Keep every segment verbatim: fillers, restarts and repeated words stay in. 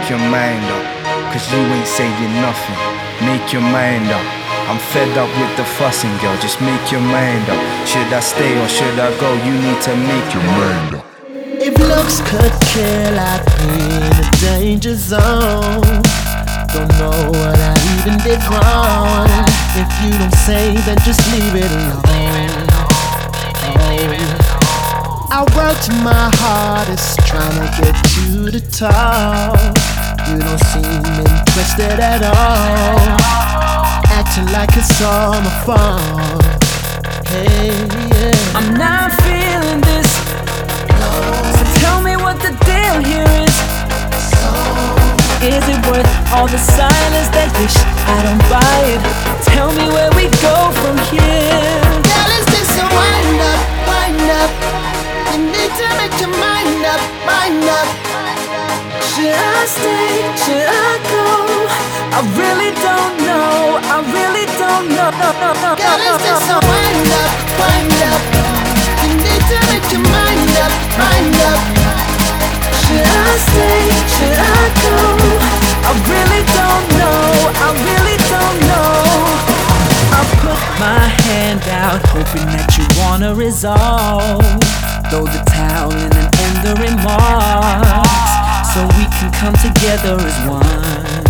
make your mind up, cause you ain't saying nothing. Make your mind up. I'm fed up with the fussing, girl, just make your mind up. Should I stay or should I go? You need to make your mind up. If looks could kill, I'd be in a danger zone. Don't know what I even did wrong. If you don't say, then just leave it alone. Oh. I worked my hardest trying to get you to talk. You don't seem interested at all, acting like it's all my fault. Hey, yeah. I'm not feeling this, so tell me what the deal here is. Is it worth all the silence that wish I don't buy it? Tell me where we go from here. Girl, is this a wind up, wind up? You need to make your mind up, mind up. Should I stay, should I go? I really don't know, I really don't know. Girl, is this a wind up, wind up? You need to make your mind up, mind up. Should I stay, should I go? I really don't know, I really don't know. I put my hand out, hoping that you wanna resolve. Throw the towel in and end the remarks, so we can come together as one,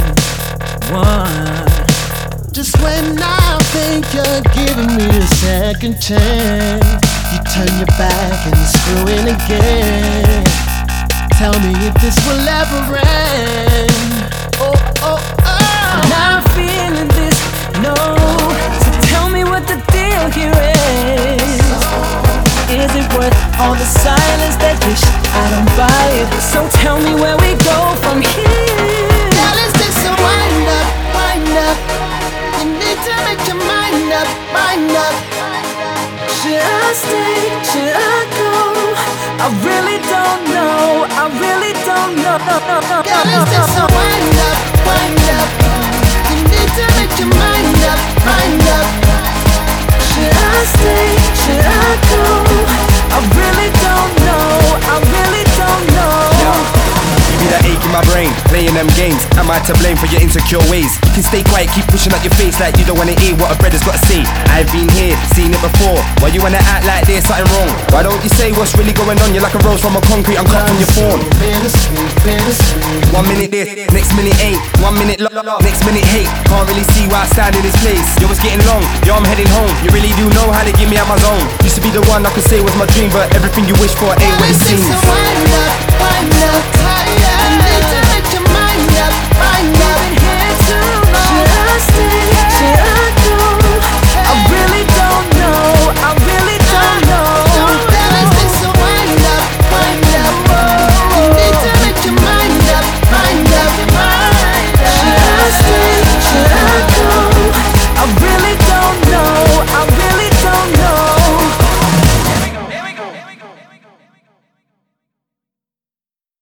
one. Just when I think you're giving me a second chance, you turn your back and you screw in again. Tell me if this will ever end. Oh, oh, oh. I'm not feeling this, no. So tell me what the deal here is. Is it worth all the silence that wish I don't buy it? So tell me where we go from here. Girl, is this a wind up, wind up? You need to make your mind up, mind up. Should I stay, should I go? I really don't know, I really don't know. Girl, is this a wind up, wind up? You need to make your mind up, mind up. Should I stay, should I go? I really don't know, I really don't know. You be that ache in my brain, playing them games. Am I to blame for your insecure ways? You can stay quiet, keep pushing out your face like you don't wanna hear what a brother's gotta say. I've been here, seen it before. Why you wanna act like there's something wrong? Why don't you say what's really going on? You're like a rose from a concrete uncut from your phone. Bittersweet, bittersweet. One minute this, next minute ain't. One minute love, next minute hate. Can't really see why I stand in this place. Yo, it's getting long, yo, I'm heading home. You really do know how to get me out my zone. Used to be the one I could say was my dream, but everything you wish for ain't what it seems. Wind up, wind up.